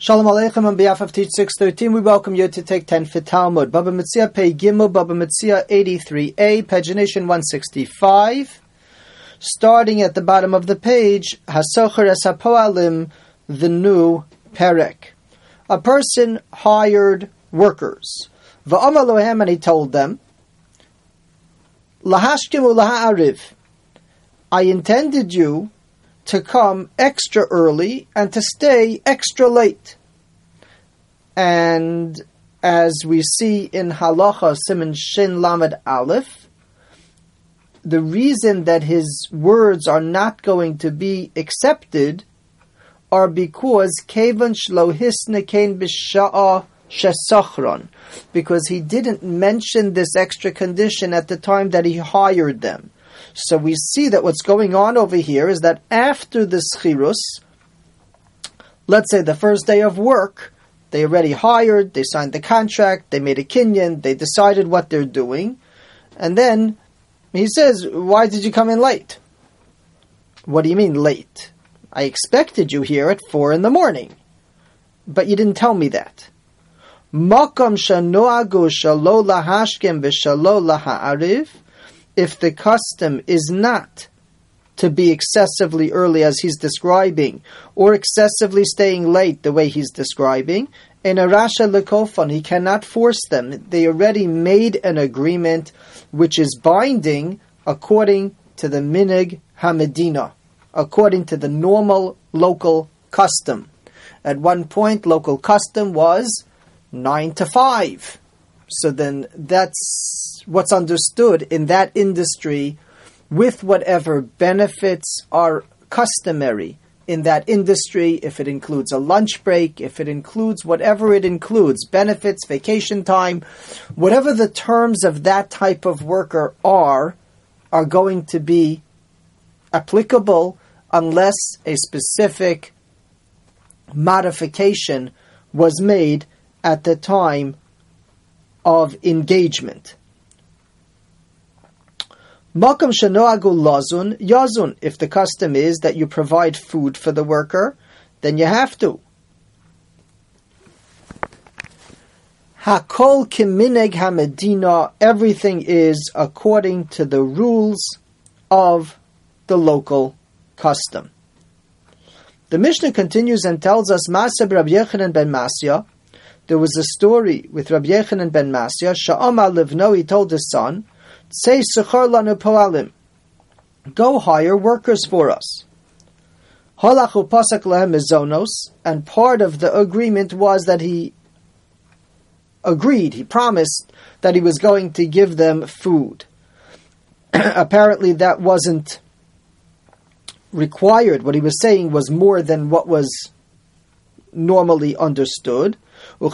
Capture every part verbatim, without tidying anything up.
Shalom Aleichem. On behalf of Teach six thirteen, we welcome you to take ten for Talmud. Baba Metzia Pei Gimel, Baba Metzia eighty-three A, pagination one sixty-five. Starting at the bottom of the page, Hasocher es hapoalim, the new perek. A person hired workers. Va'amar lohem, and he told them, Lahashkim ulaha'ariv, I intended you to come extra early and to stay extra late. And as we see in Halacha Siman Shin Lamed Aleph, the reason that his words are not going to be accepted are because Kevan Shlo Hisne Kein B'Sha'a Shesachron, because he didn't mention this extra condition at the time that he hired them. So we see that what's going on over here is that after the schirus, let's say the first day of work, they already hired, they signed the contract, they made a kinyan, they decided what they're doing, and then he says, why did you come in late? What do you mean late? I expected you here at four in the morning, but you didn't tell me that. Makam shanoagu shalo lahashkem v'shalo laha'ariv. If the custom is not to be excessively early as he's describing, or excessively staying late the way he's describing, in a rasha lekofan, he cannot force them. They already made an agreement which is binding according to the minig hamedina, according to the normal local custom. At one point, local custom was nine to five. So then that's what's understood in that industry, with whatever benefits are customary in that industry, if it includes a lunch break, if it includes whatever it includes, benefits, vacation time, whatever the terms of that type of worker are, are going to be applicable unless a specific modification was made at the time of engagement. Makam shenoagu lazun yazun. If the custom is that you provide food for the worker, then you have to. Hakol kimineg hamedina. Everything is according to the rules of the local custom. The Mishnah continues and tells us, Masab Rabbi Yochanan ben Masya. There was a story with Rabbi Yochanan ben Masya. Sha'amar livno, he told his son, Say sechar lanu poalim, go hire workers for us. Halachu pasak lehem mizonos, and part of the agreement was that he agreed, he promised that he was going to give them food. Apparently that wasn't required. What he was saying was more than what was normally understood. When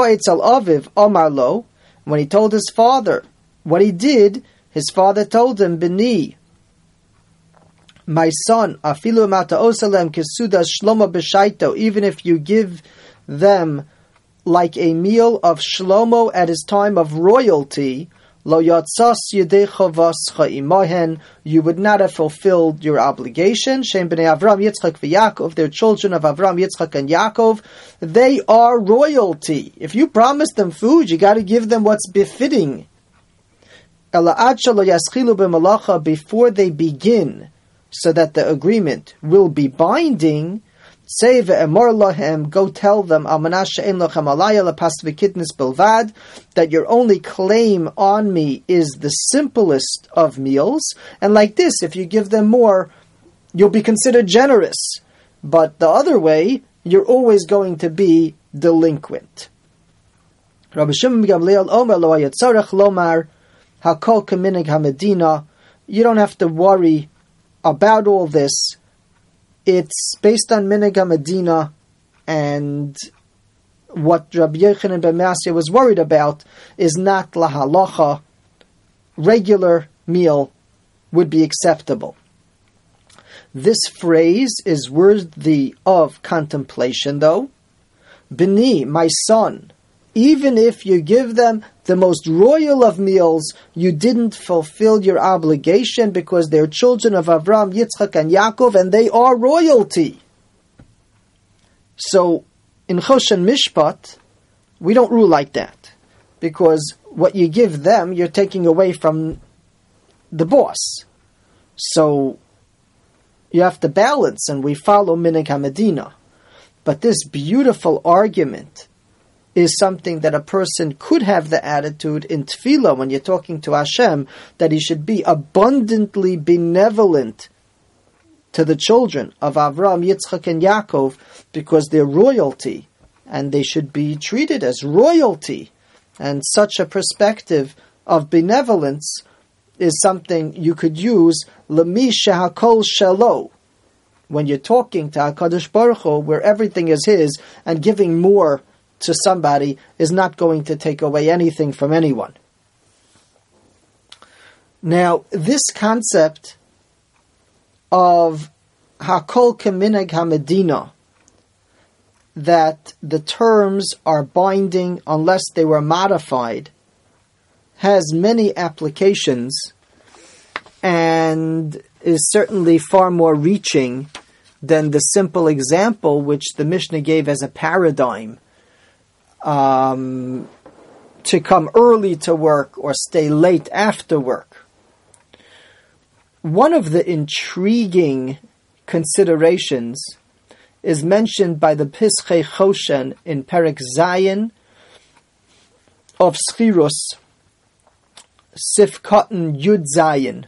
he told his father what he did, his father told him, Bini, my son, afilu mata osalem kesudas shlomo b'shaito, even if you give them like a meal of Shlomo at his time of royalty, lo yatzas yedecha vascha imahen, you would not have fulfilled your obligation. Shem b'nei Avram, Yitzchak, v'Yakov, they're children of Avram, Yitzchak, and Yaakov. They are royalty. If you promise them food, you got to give them what's befitting. Before they begin, so that the agreement will be binding, say ve'emor lahem, go tell them that your only claim on me is the simplest of meals, and like this, if you give them more, you'll be considered generous. But the other way, you're always going to be delinquent. Rabbi Shimon Gamliel Omer lo hayatzarech lomar hakol kaminig hamedina. You don't have to worry about all this. It's based on minig hamedina, and what Rabbi Yochanan ben Masya was worried about is not lahalacha. Regular meal would be acceptable. This phrase is worthy of contemplation, though. Bini, my son, even if you give them the most royal of meals, you didn't fulfill your obligation because they're children of Avram, Yitzchak, and Yaakov, and they are royalty. So, In Choshen Mishpat, we don't rule like that, because what you give them, you're taking away from the boss. So you have to balance, and we follow Minhag HaMedina. But this beautiful argument is something that a person could have the attitude in Tefillah when you're talking to Hashem, that he should be abundantly benevolent to the children of Avraham, Yitzchak, and Yaakov, because they're royalty, and they should be treated as royalty. And such a perspective of benevolence is something you could use L'mi shehakol shelo, when you're talking to HaKadosh Baruch Hu, where everything is his, and giving more to somebody is not going to take away anything from anyone. Now, this concept of Hakol Keminhag HaMedina, that the terms are binding unless they were modified, has many applications and is certainly far more reaching than the simple example which the Mishnah gave as a paradigm, um, to come early to work or stay late after work. One of the intriguing considerations is mentioned by the Pischei Choshen in Perek Zayin of Schirus, Sif Katan Yud Zayin,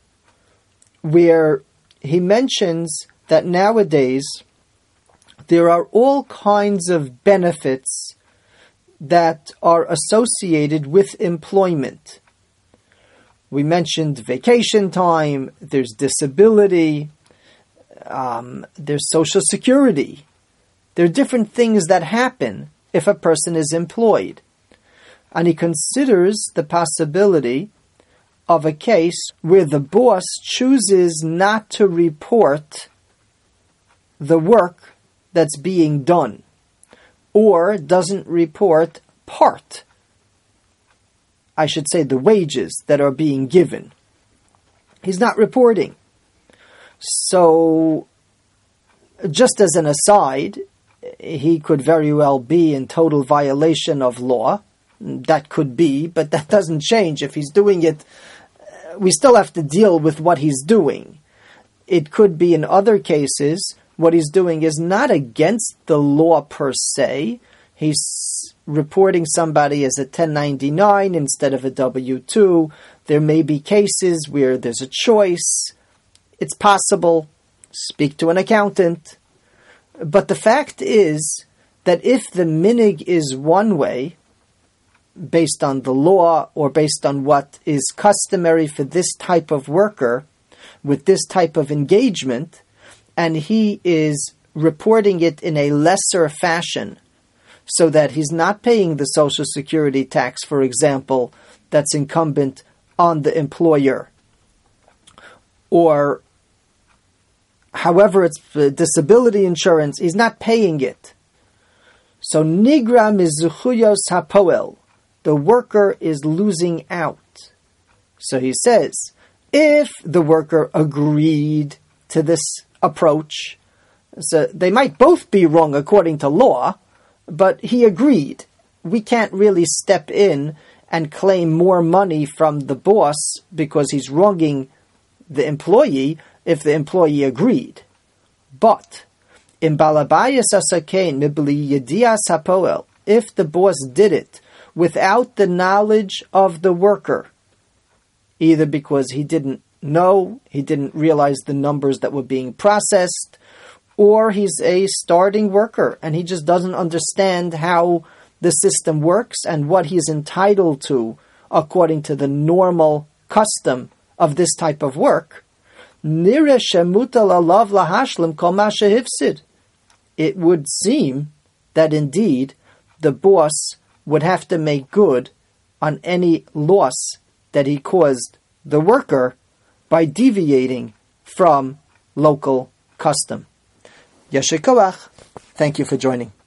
where he mentions that nowadays there are all kinds of benefits that are associated with employment. We mentioned vacation time, there's disability, um, there's social security. There are different things that happen if a person is employed. And he considers the possibility of a case where the boss chooses not to report the work that's being done, or doesn't report part, I should say the wages that are being given. He's not reporting. So, just as an aside, he could very well be in total violation of law. That could be, but that doesn't change. If he's doing it, we still have to deal with what he's doing. It could be in other cases, what he's doing is not against the law per se. He's reporting somebody as a ten ninety-nine instead of a W two. There may be cases where there's a choice. It's possible. Speak to an accountant. But the fact is that if the minhag is one way, based on the law or based on what is customary for this type of worker with this type of engagement, and he is reporting it in a lesser fashion so that he's not paying the Social Security tax, for example, that's incumbent on the employer, or however it's disability insurance, he's not paying it. So nigra mizuchuyos hapoel, the worker is losing out. So he says, if the worker agreed to this approach, so they might both be wrong according to law, but he agreed. We can't really step in and claim more money from the boss because he's wronging the employee if the employee agreed. But in balabayas asakein mibli yedias hapoel, if the boss did it without the knowledge of the worker, either because he didn't know, he didn't realize the numbers that were being processed, or he's a starting worker and he just doesn't understand how the system works and what he's entitled to according to the normal custom of this type of work, it would seem that indeed the boss would have to make good on any loss that he caused the worker by deviating from local custom. Yasher koach. Thank you for joining.